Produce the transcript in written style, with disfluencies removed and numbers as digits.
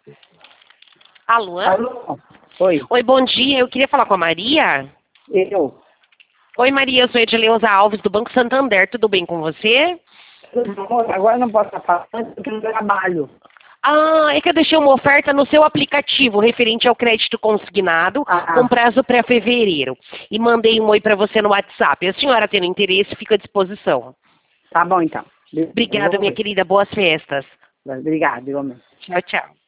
Alô? Alô? Oi. Oi, bom dia. Eu queria falar com a Maria. Eu. Oi, Maria. Eu sou Edileuza Alves, do Banco Santander. Tudo bem com você? Agora não posso falar porque eu trabalho. Ah, é que eu deixei uma oferta no seu aplicativo referente ao crédito consignado com prazo para fevereiro. E mandei um oi para você no WhatsApp. A senhora tendo interesse, fica à disposição. Tá bom, então. Obrigada, minha querida. Boas festas. Obrigada, igualmente. Tchau, tchau.